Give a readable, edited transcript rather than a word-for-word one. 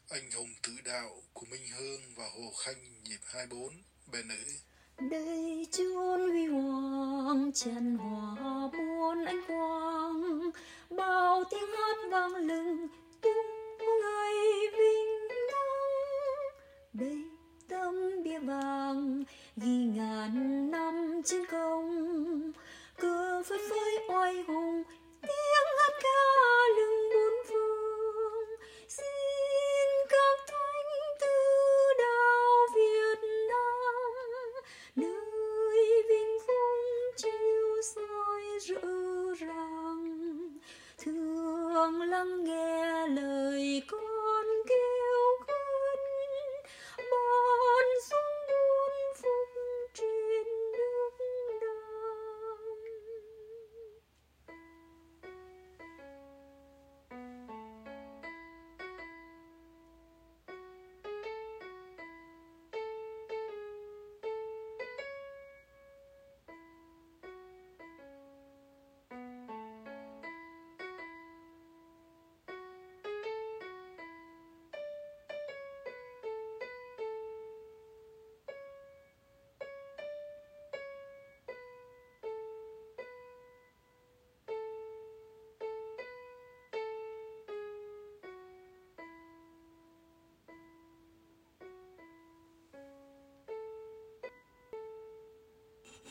Anh hùng tử đạo của Minh Hương và Hồ Khanh nhịp 24, bè nữ. Đây chốn huy hoàng tràn hòa muôn ánh quang, bao tiếng hát vang lừng